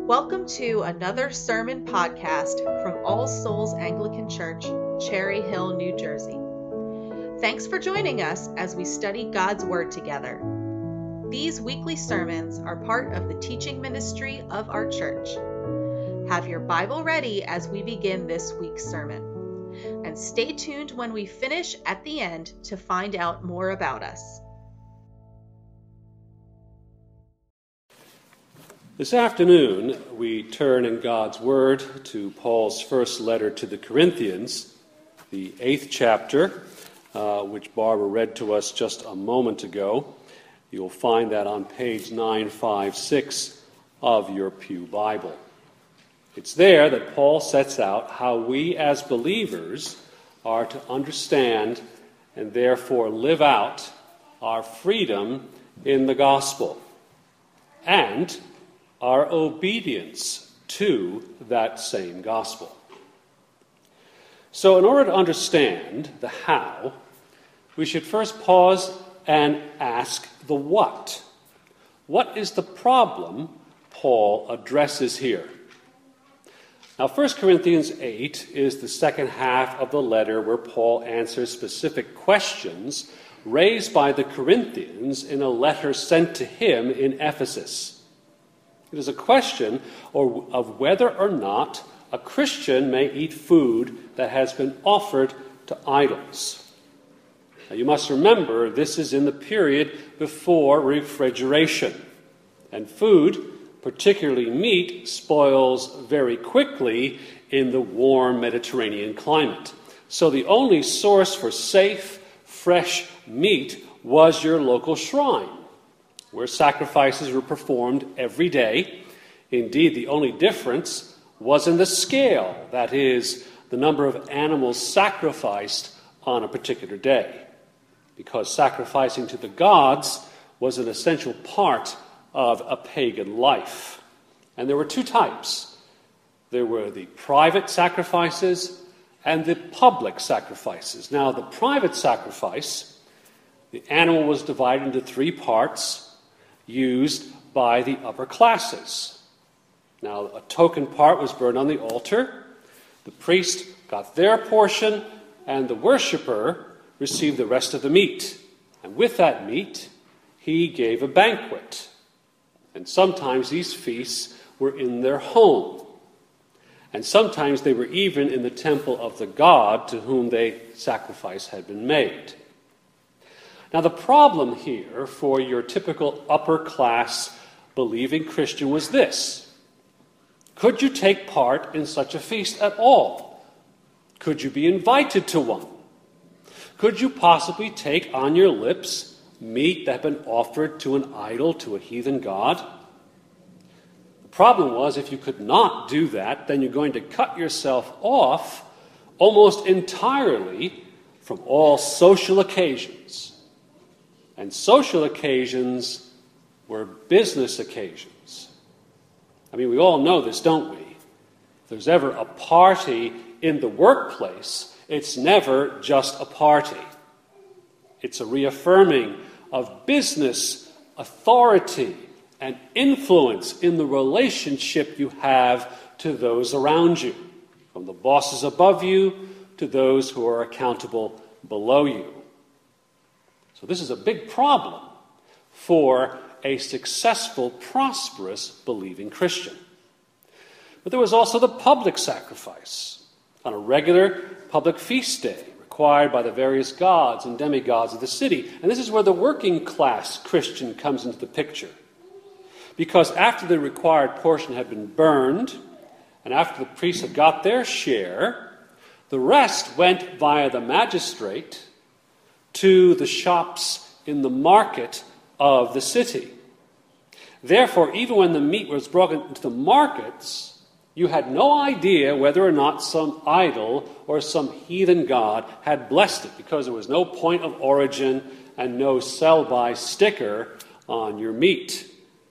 Welcome to another sermon podcast from All Souls Anglican Church, Cherry Hill, New Jersey. Thanks for joining us as we study God's Word together. These weekly sermons are part of the teaching ministry of our church. Have your Bible ready as we begin this week's sermon. And stay tuned when we finish at the end to find out more about us. This afternoon, we turn in God's Word to Paul's first letter to the Corinthians, the 8th chapter, which Barbara read to us just a moment ago. You'll find that on page 956 of your Pew Bible. It's there that Paul sets out how we as believers are to understand and therefore live out our freedom in the gospel and our obedience to that same gospel. So in order to understand the how, we should first pause and ask the what. What is the problem Paul addresses here? Now, 1 Corinthians 8 is the second half of the letter where Paul answers specific questions raised by the Corinthians in a letter sent to him in Ephesus. It is a question of whether or not a Christian may eat food that has been offered to idols. Now, you must remember this is in the period before refrigeration, and food, particularly meat, spoils very quickly in the warm Mediterranean climate. So the only source for safe, fresh meat was your local shrine, where sacrifices were performed every day. Indeed, the only difference was in the scale, that is, the number of animals sacrificed on a particular day, because sacrificing to the gods was an essential part of a pagan life. And there were two types. There were the private sacrifices and the public sacrifices. Now, the private sacrifice, the animal was divided into three parts, used by the upper classes. Now, a token part was burned on the altar, the priest got their portion, and the worshiper received the rest of the meat. And with that meat, he gave a banquet. And sometimes these feasts were in their home. And sometimes they were even in the temple of the god to whom the sacrifice had been made. Now, the problem here for your typical upper-class believing Christian was this. Could you take part in such a feast at all? Could you be invited to one? Could you possibly take on your lips meat that had been offered to an idol, to a heathen god? The problem was, if you could not do that, then you're going to cut yourself off almost entirely from all social occasions. And social occasions were business occasions. I mean, we all know this, don't we? If there's ever a party in the workplace, it's never just a party. It's a reaffirming of business authority and influence in the relationship you have to those around you, from the bosses above you to those who are accountable below you. So this is a big problem for a successful, prosperous, believing Christian. But there was also the public sacrifice on a regular public feast day required by the various gods and demigods of the city. And this is where the working class Christian comes into the picture. Because after the required portion had been burned, and after the priests had got their share, the rest went via the magistrate to the shops in the market of the city. Therefore, even when the meat was brought into the markets, you had no idea whether or not some idol or some heathen god had blessed it, because there was no point of origin and no sell-by sticker on your meat.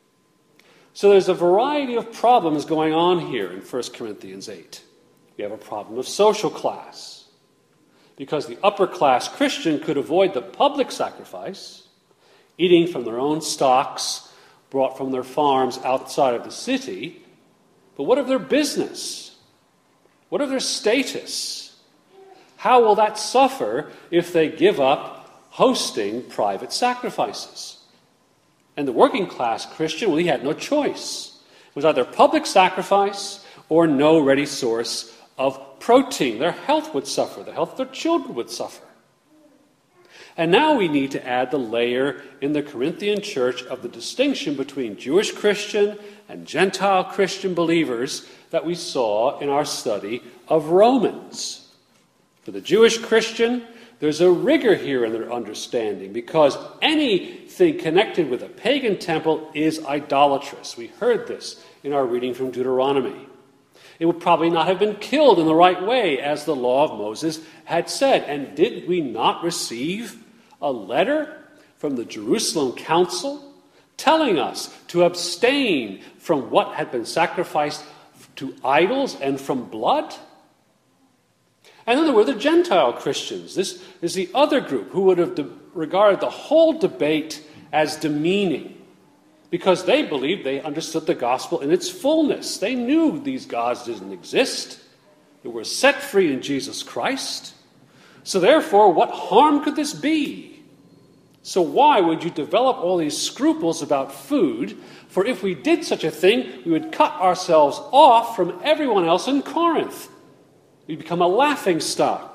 So there's a variety of problems going on here in 1 Corinthians 8. We have a problem of social class, because the upper-class Christian could avoid the public sacrifice, eating from their own stocks brought from their farms outside of the city, But what of their business? What of their status? How will that suffer if they give up hosting private sacrifices? And the working class Christian, well, he had no choice. It was either public sacrifice or no ready source of protein. Their health would suffer. The health of their children would suffer. And now we need to add the layer in the Corinthian church of the distinction between Jewish Christian and Gentile Christian believers that we saw in our study of Romans. For the Jewish Christian, there's a rigor here in their understanding because anything connected with a pagan temple is idolatrous. We heard this in our reading from Deuteronomy. It would probably not have been killed in the right way as the law of Moses had said. And did we not receive a letter from the Jerusalem Council telling us to abstain from what had been sacrificed to idols and from blood? And then there were the Gentile Christians. This is the other group who would have regarded the whole debate as demeaning because they believed they understood the gospel in its fullness. They knew these gods didn't exist. They were set free in Jesus Christ. So therefore, what harm could this be? So why would you develop all these scruples about food? For if we did such a thing, we would cut ourselves off from everyone else in Corinth. We'd become a laughingstock.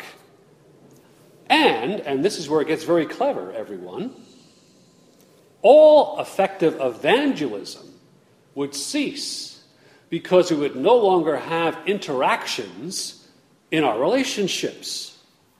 And this is where it gets very clever, everyone, all effective evangelism would cease because we would no longer have interactions in our relationships.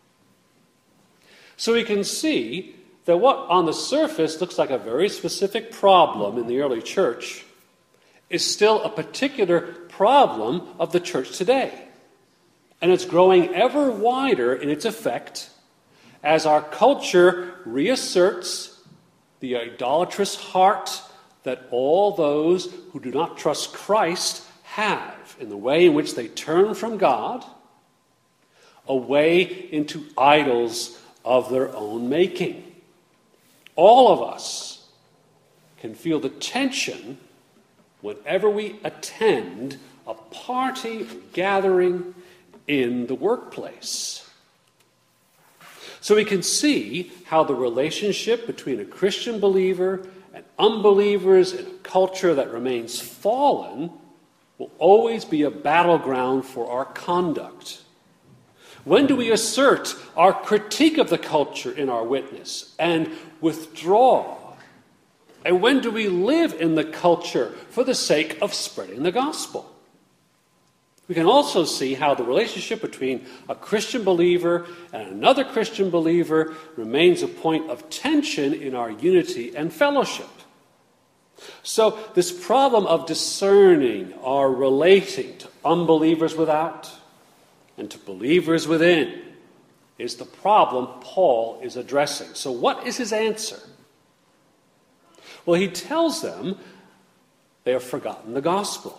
So we can see that what on the surface looks like a very specific problem in the early church is still a particular problem of the church today. And it's growing ever wider in its effect as our culture reasserts the idolatrous heart that all those who do not trust Christ have in the way in which they turn from God away into idols of their own making. All of us can feel the tension whenever we attend a party or gathering in the workplace. So we can see how the relationship between a Christian believer and unbelievers in a culture that remains fallen will always be a battleground for our conduct. When do we assert our critique of the culture in our witness and withdraw? And when do we live in the culture for the sake of spreading the gospel? We can also see how the relationship between a Christian believer and another Christian believer remains a point of tension in our unity and fellowship. So this problem of discerning or relating to unbelievers without and to believers within is the problem Paul is addressing. So what is his answer? Well, he tells them they have forgotten the gospel,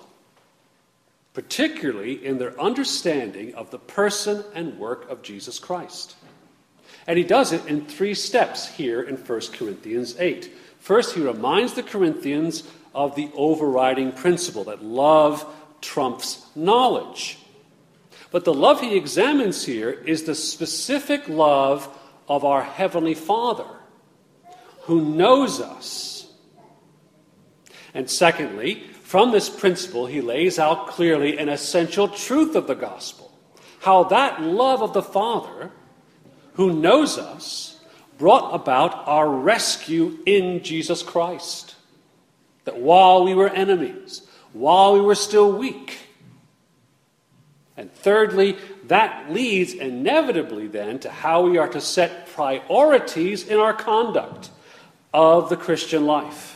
particularly in their understanding of the person and work of Jesus Christ. And he does it in 3 steps here in 1 Corinthians 8. First, he reminds the Corinthians of the overriding principle that love trumps knowledge. But the love he examines here is the specific love of our Heavenly Father, who knows us. And secondly, from this principle, he lays out clearly an essential truth of the gospel, how that love of the Father, who knows us, brought about our rescue in Jesus Christ. That while we were enemies, while we were still weak. And thirdly, that leads inevitably then to how we are to set priorities in our conduct of the Christian life.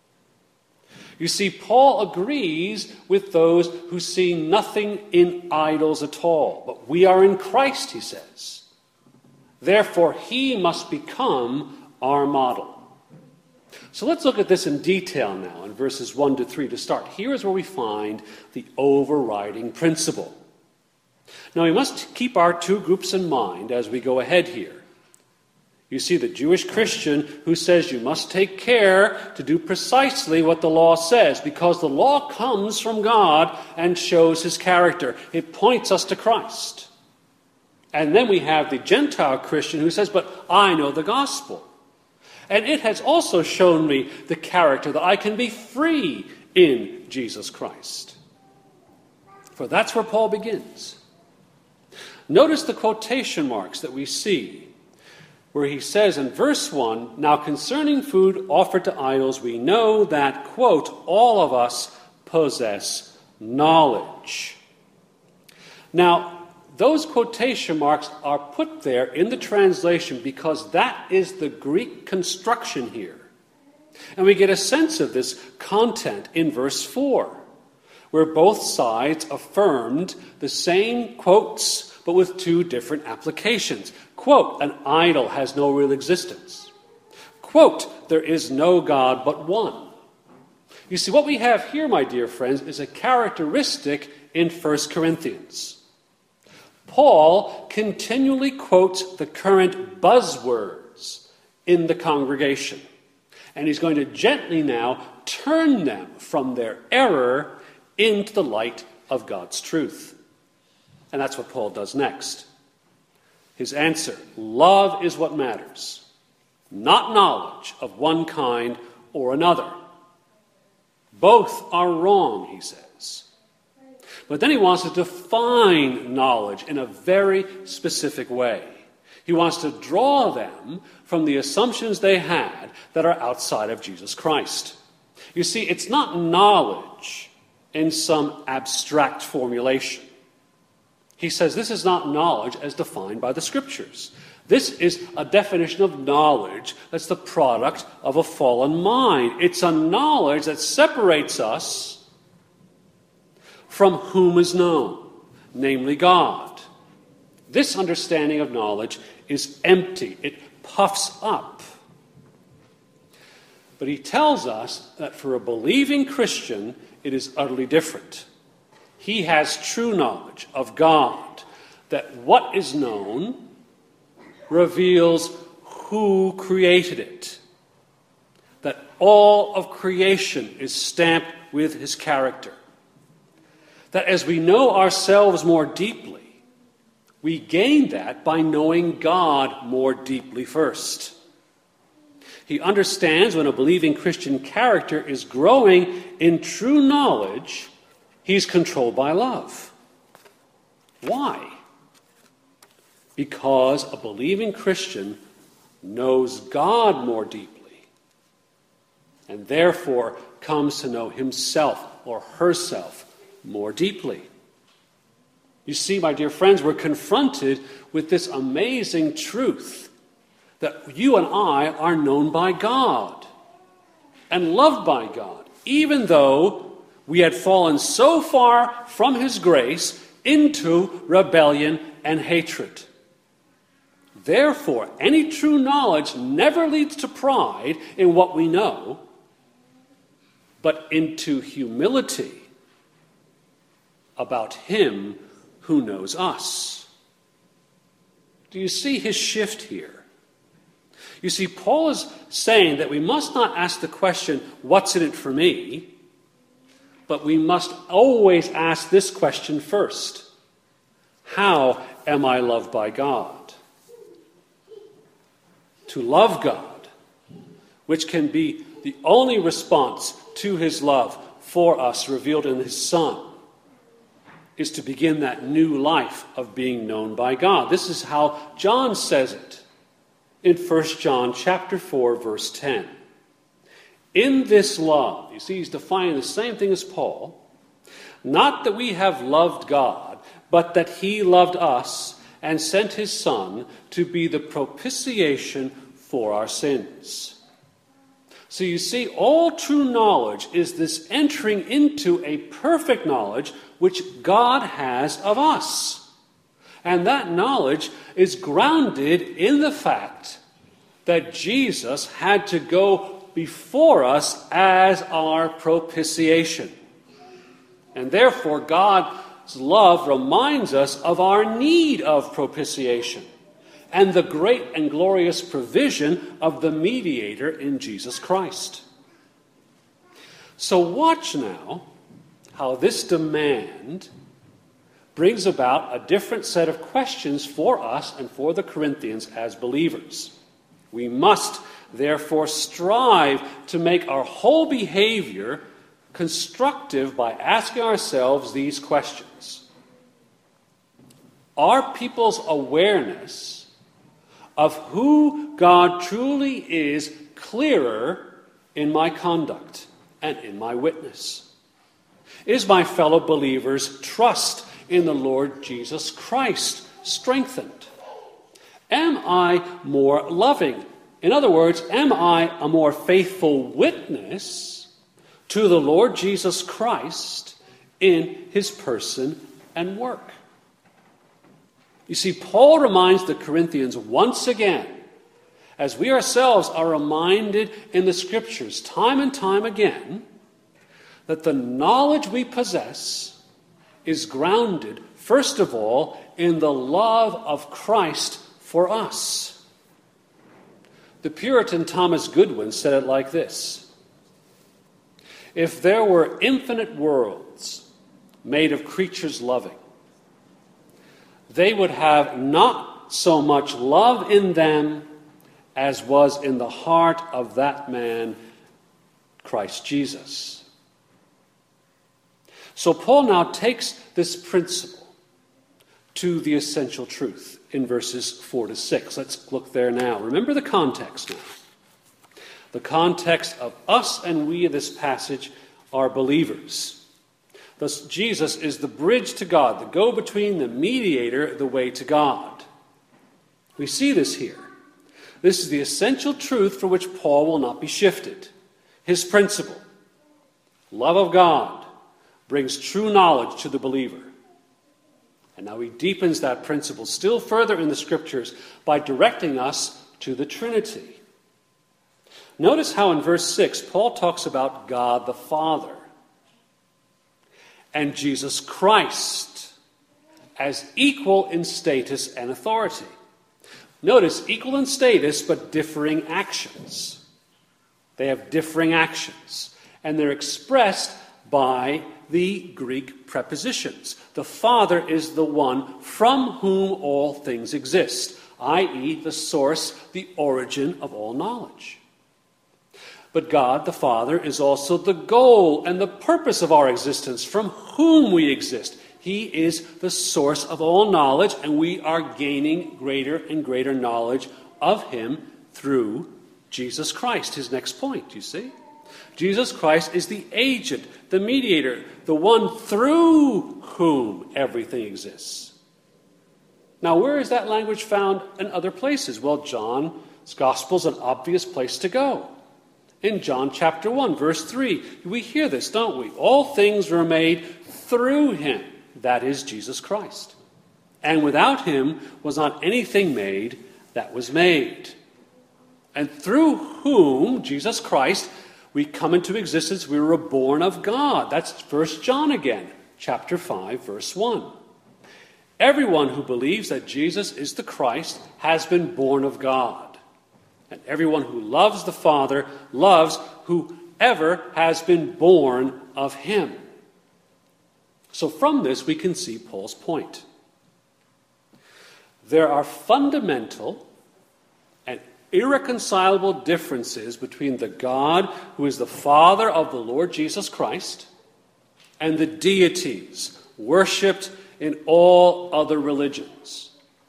You see, Paul agrees with those who see nothing in idols at all. But we are in Christ, he says. Therefore, he must become our model. So let's look at this in detail now in verses 1 to 3 to start. Here is where we find the overriding principle. Now, we must keep our 2 groups in mind as we go ahead here. You see, the Jewish Christian who says you must take care to do precisely what the law says, because the law comes from God and shows his character. It points us to Christ. And then we have the Gentile Christian who says, but I know the gospel. And it has also shown me the character that I can be free in Jesus Christ. For that's where Paul begins. Notice the quotation marks that we see, where he says in verse 1, now concerning food offered to idols, we know that, quote, all of us possess knowledge. Now, those quotation marks are put there in the translation because that is the Greek construction here. And we get a sense of this content in verse 4, where both sides affirmed the same quotes, but with two different applications. Quote, an idol has no real existence. Quote, there is no God but one. You see, what we have here, my dear friends, is a characteristic in 1 Corinthians. Paul continually quotes the current buzzwords in the congregation. And he's going to gently now turn them from their error into the light of God's truth. And that's what Paul does next. His answer, love is what matters, not knowledge of one kind or another. Both are wrong, he says. But then he wants to define knowledge in a very specific way. He wants to draw them from the assumptions they had that are outside of Jesus Christ. You see, it's not knowledge in some abstract formulation. He says this is not knowledge as defined by the Scriptures. This is a definition of knowledge that's the product of a fallen mind. It's a knowledge that separates us from whom is known, namely God. This understanding of knowledge is empty. It puffs up. But he tells us that for a believing Christian, it is utterly different. He has true knowledge of God, that what is known reveals who created it, that all of creation is stamped with his character, that as we know ourselves more deeply, we gain that by knowing God more deeply first. He understands when a believing Christian character is growing in true knowledge, he's controlled by love. Why? Because a believing Christian knows God more deeply and therefore comes to know himself or herself more deeply. You see, my dear friends, we're confronted with this amazing truth that you and I are known by God and loved by God, even though we had fallen so far from his grace into rebellion and hatred. Therefore, any true knowledge never leads to pride in what we know, but into humility about him who knows us. Do you see his shift here? You see, Paul is saying that we must not ask the question, what's in it for me? But we must always ask this question first. How am I loved by God? To love God, which can be the only response to his love for us revealed in his Son, is to begin that new life of being known by God. This is how John says it in 1 John chapter 4, verse 10. In this love, you see, he's defining the same thing as Paul, not that we have loved God, but that he loved us and sent his Son to be the propitiation for our sins. So you see, all true knowledge is this entering into a perfect knowledge which God has of us. And that knowledge is grounded in the fact that Jesus had to go before us as our propitiation. And therefore, God's love reminds us of our need of propitiation. and the great and glorious provision of the mediator in Jesus Christ. So watch now how this demand brings about a different set of questions for us and for the Corinthians as believers. We must therefore strive to make our whole behavior constructive by asking ourselves these questions. Are people's awareness of who God truly is clearer in my conduct and in my witness? Is my fellow believers' trust in the Lord Jesus Christ strengthened? Am I more loving? In other words, am I a more faithful witness to the Lord Jesus Christ in his person and work? You see, Paul reminds the Corinthians once again, as we ourselves are reminded in the Scriptures time and time again, that the knowledge we possess is grounded, first of all, in the love of Christ for us. The Puritan Thomas Goodwin said it like this: if there were infinite worlds made of creatures loving, they would have not so much love in them as was in the heart of that man, Christ Jesus. So Paul now takes this principle to the essential truth in verses 4 to 6. Let's look there now. Remember the context now. The context of us and we in this passage are believers. Thus, Jesus is the bridge to God, the go-between, the mediator, the way to God. We see this here. This is the essential truth for which Paul will not be shifted. His principle, love of God, brings true knowledge to the believer. And now he deepens that principle still further in the Scriptures by directing us to the Trinity. Notice how in verse 6, Paul talks about God the Father and Jesus Christ as equal in status and authority. Notice, equal in status, but differing actions. They have differing actions, and they're expressed by the Greek prepositions. The Father is the one from whom all things exist, i.e., the source, the origin of all knowledge. But God, the Father, is also the goal and the purpose of our existence, from whom we exist. He is the source of all knowledge, and we are gaining greater and greater knowledge of him through Jesus Christ. His next point, you see? Jesus Christ is the agent, the mediator, the one through whom everything exists. Now, where is that language found in other places? Well, John's Gospel is an obvious place to go. In John chapter 1, verse 3, we hear this, don't we? All things were made through him, that is Jesus Christ. And without him was not anything made that was made. And through whom, Jesus Christ, we come into existence, we were born of God. That's 1 John again, chapter 5, verse 1. Everyone who believes that Jesus is the Christ has been born of God. And everyone who loves the Father loves whoever has been born of him. So from this we can see Paul's point. There are fundamental and irreconcilable differences between the God who is the Father of the Lord Jesus Christ and the deities worshipped in all other religions,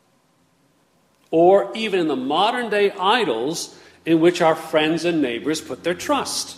or even in the modern day idols in which our friends and neighbors put their trust.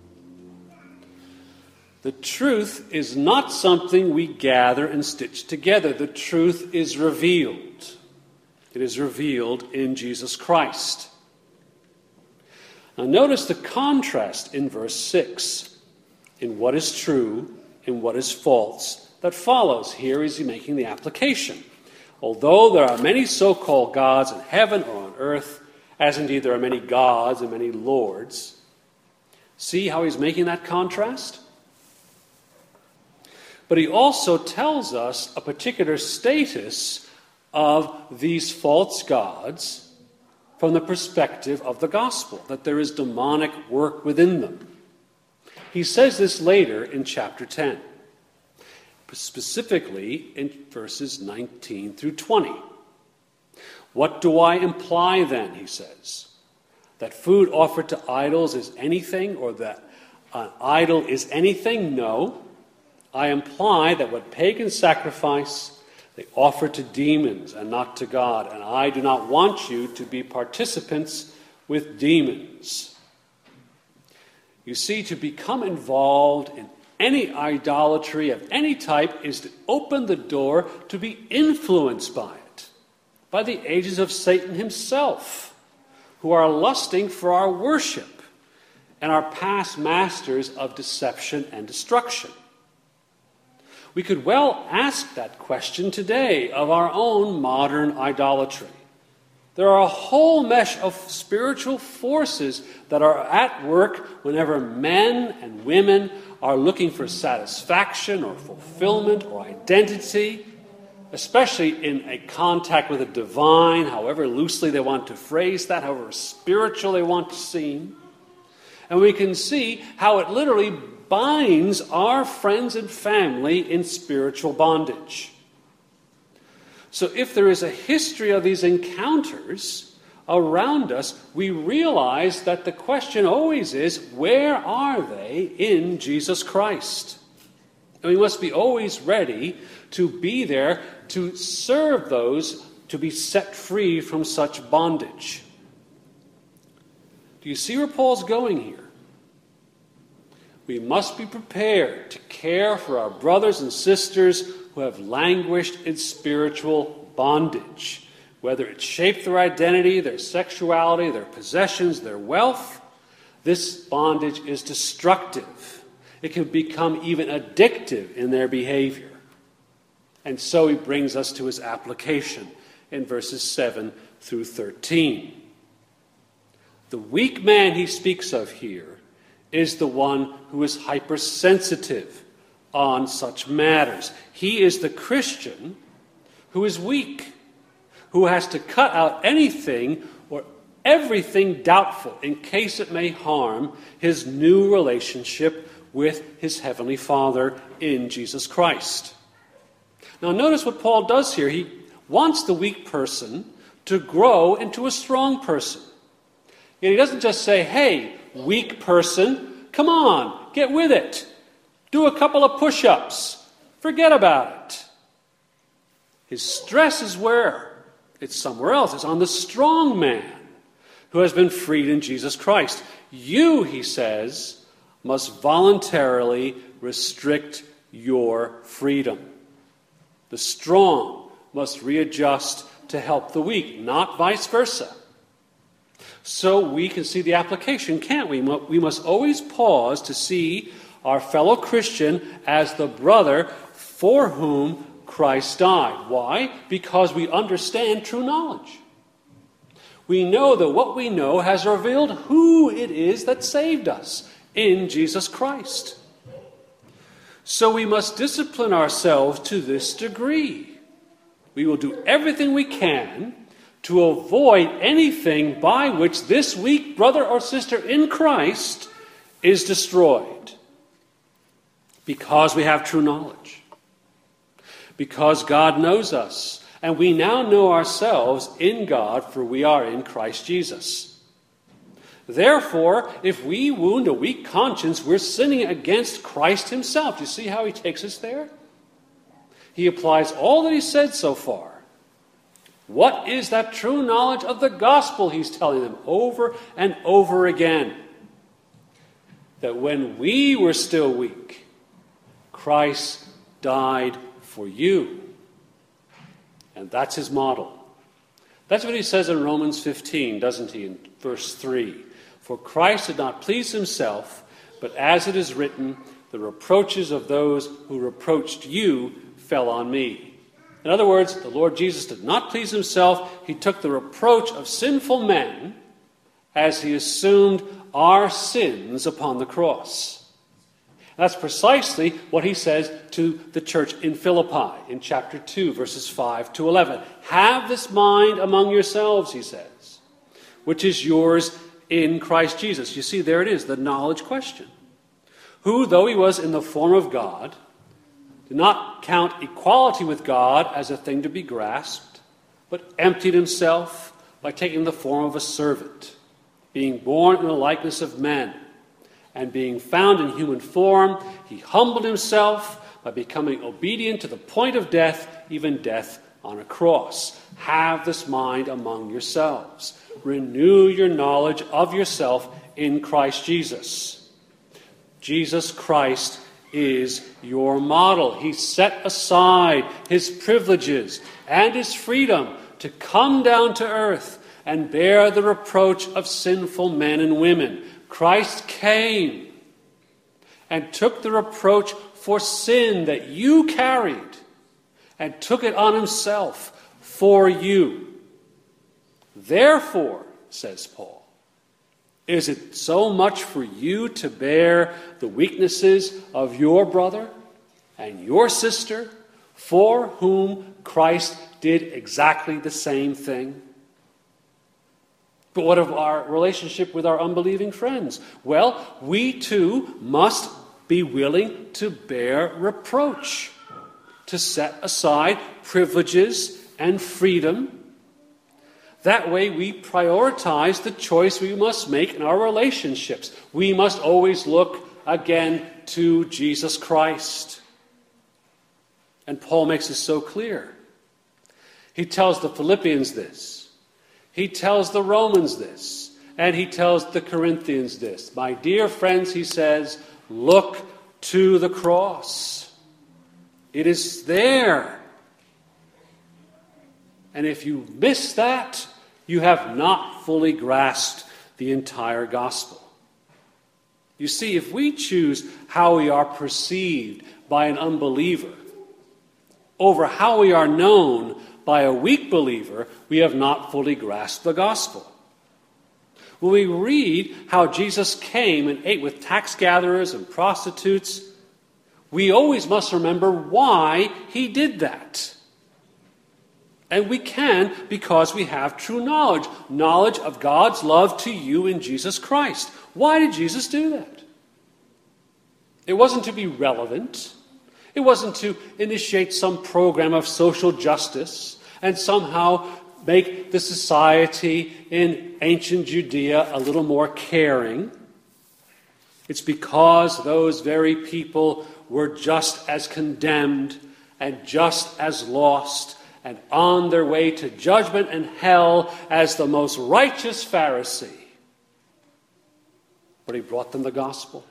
The truth is not something we gather and stitch together. The truth is revealed. It is revealed in Jesus Christ. Now notice the contrast in verse 6 in what is true and what is false that follows. Here is he making the application. Although there are many so-called gods in heaven or on earth, as indeed there are many gods and many lords, see how he's making that contrast? But he also tells us a particular status of these false gods from the perspective of the gospel, that there is demonic work within them. He says this later in chapter 10, specifically in verses 19 through 20. What do I imply then, he says? That food offered to idols is anything, or that an idol is anything? No. I imply that what pagans sacrifice, they offer to demons and not to God, and I do not want you to be participants with demons. You see, to become involved in any idolatry of any type is to open the door to be influenced by it, by the agents of Satan himself, who are lusting for our worship and are past masters of deception and destruction. We could well ask that question today of our own modern idolatry. There are a whole mesh of spiritual forces that are at work whenever men and women are looking for satisfaction or fulfillment or identity, especially in a contact with the divine, however loosely they want to phrase that, however spiritual they want to seem. And we can see how it literally binds our friends and family in spiritual bondage. So if there is a history of these encounters around us, we realize that the question always is, where are they in Jesus Christ? And we must be always ready to be there to serve those to be set free from such bondage. Do you see where Paul's going here? We must be prepared to care for our brothers and sisters who have languished in spiritual bondage, whether it shaped their identity, their sexuality, their possessions, their wealth. This bondage is destructive. It can become even addictive in their behavior. And so he brings us to his application in verses 7 through 13. The weak man he speaks of here is the one who is hypersensitive on such matters. He is the Christian who is weak, who has to cut out anything or everything doubtful in case it may harm his new relationship with his Heavenly Father in Jesus Christ. Now notice what Paul does here. He wants the weak person to grow into a strong person. Yet he doesn't just say, hey, weak person, come on, get with it. Do a couple of push-ups. Forget about it. His stress is where? It's somewhere else. It's on the strong man who has been freed in Jesus Christ. You, he says, must voluntarily restrict your freedom. The strong must readjust to help the weak, not vice versa. So we can see the application, can't we? We must always pause to see our fellow Christian as the brother for whom Christ died. Why? Because we understand true knowledge. We know that what we know has revealed who it is that saved us in Jesus Christ. So we must discipline ourselves to this degree. We will do everything we can to avoid anything by which this weak brother or sister in Christ is destroyed. Because we have true knowledge. Because God knows us. And we now know ourselves in God, for we are in Christ Jesus. Therefore, if we wound a weak conscience, we're sinning against Christ himself. Do you see how he takes us there? He applies all that he said so far. What is that true knowledge of the gospel? He's telling them over and over again. That when we were still weak, Christ died for you. And that's his model. That's what he says in Romans 15, doesn't he, in verse 3. For Christ did not please himself, but as it is written, the reproaches of those who reproached you fell on me. In other words, the Lord Jesus did not please himself. He took the reproach of sinful men as he assumed our sins upon the cross. That's precisely what he says to the church in Philippi in chapter 2, verses 5 to 11. Have this mind among yourselves, he says, which is yours in Christ Jesus. You see, there it is, the knowledge question. Who, though he was in the form of God, did not count equality with God as a thing to be grasped, but emptied himself by taking the form of a servant, being born in the likeness of men, and being found in human form, he humbled himself by becoming obedient to the point of death, even death on a cross. Have this mind among yourselves. Renew your knowledge of yourself in Christ Jesus. Jesus Christ is your model. He set aside his privileges and his freedom to come down to earth and bear the reproach of sinful men and women. Christ came and took the reproach for sin that you carried and took it on himself for you. Therefore, says Paul, is it so much for you to bear the weaknesses of your brother and your sister, for whom Christ did exactly the same thing? But what of our relationship with our unbelieving friends? Well, we too must be willing to bear reproach, to set aside privileges and freedom. That way we prioritize the choice we must make in our relationships. We must always look again to Jesus Christ. And Paul makes this so clear. He tells the Philippians this. He tells the Romans this, and he tells the Corinthians this. My dear friends, he says, look to the cross. It is there. And if you miss that, you have not fully grasped the entire gospel. You see, if we choose how we are perceived by an unbeliever over how we are known by a weak believer, we have not fully grasped the gospel. When we read how Jesus came and ate with tax gatherers and prostitutes, we always must remember why he did that. And we can because we have true knowledge. Knowledge of God's love to you in Jesus Christ. Why did Jesus do that? It wasn't to be relevant. It wasn't to initiate some program of social justice and somehow make the society in ancient Judea a little more caring. It's because those very people were just as condemned and just as lost and on their way to judgment and hell as the most righteous Pharisee. But he brought them the gospel.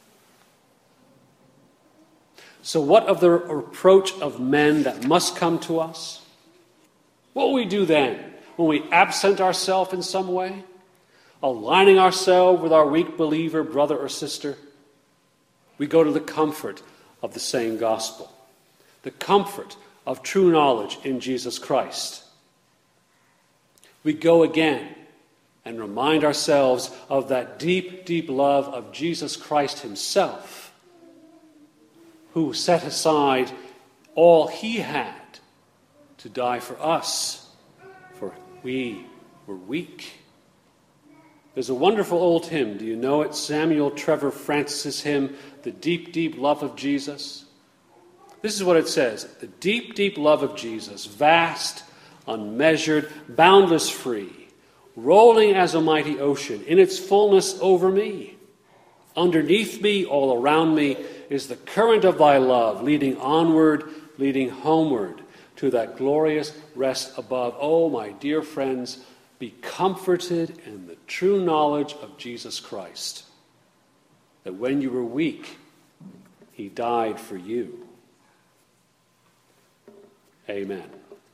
So what of the reproach of men that must come to us? What will we do then when we absent ourselves in some way? Aligning ourselves with our weak believer, brother or sister? We go to the comfort of the same gospel. The comfort of true knowledge in Jesus Christ. We go again and remind ourselves of that deep, deep love of Jesus Christ himself, who set aside all he had to die for us, for we were weak. There's a wonderful old hymn. Do you know it? Samuel Trevor Francis' hymn, The Deep, Deep Love of Jesus. This is what it says. The deep, deep love of Jesus, vast, unmeasured, boundless, free, rolling as a mighty ocean in its fullness over me. Underneath me, all around me, is the current of thy love, leading onward, leading homeward to that glorious rest above. Oh, my dear friends, be comforted in the true knowledge of Jesus Christ, that when you were weak, he died for you. Amen.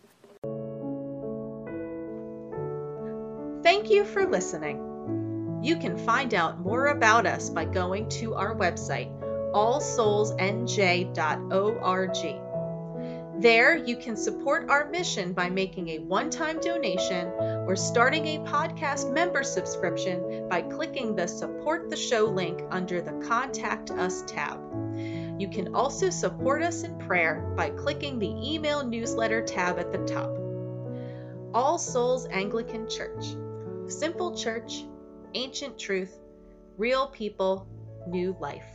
Thank you for listening. You can find out more about us by going to our website, allsoulsnj.org. There, you can support our mission by making a one-time donation or starting a podcast member subscription by clicking the Support the Show link under the Contact Us tab. You can also support us in prayer by clicking the Email Newsletter tab at the top. All Souls Anglican Church. Simple church, ancient truth, real people, new life.